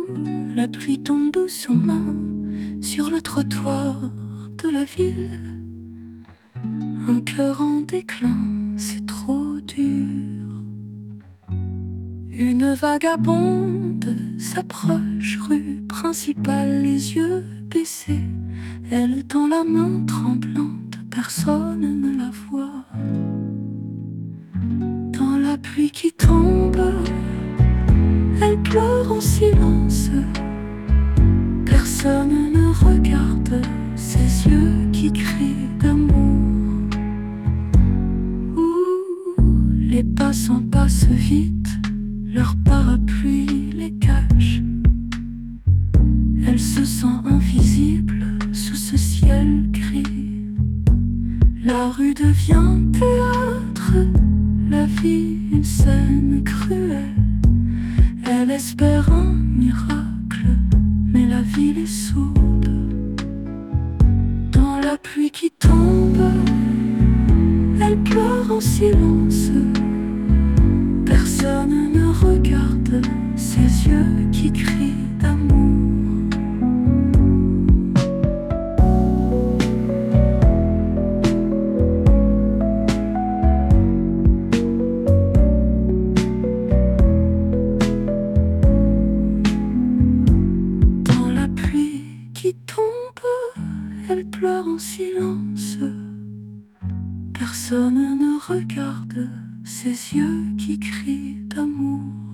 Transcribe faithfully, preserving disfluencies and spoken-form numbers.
La pluie tombe doucement sur le trottoir de la ville. Un cœur en déclin, c'est trop dur. Une vagabonde s'approche rue principale, les yeux baissés. Elle tend la main tremblante, personne ne la voit. Dans la pluie qui tombe, elle pleure en silence. Personne ne regarde ses yeux qui crient d'amour. Ouh, les passants passent vite, leur parapluie les cache. Elle se sent invisible sous ce ciel gris. La rue devient théâtre, la vie une scène cruelle. Elle espère un miracle, mais la ville est sourde. Dans la pluie qui tombe, elle pleure en silence. Personne ne regarde ses yeux qui crient d'amour. Dans la pluie qui tombe, elle pleure en silence. Personne ne regarde ses yeux qui crient d'amour.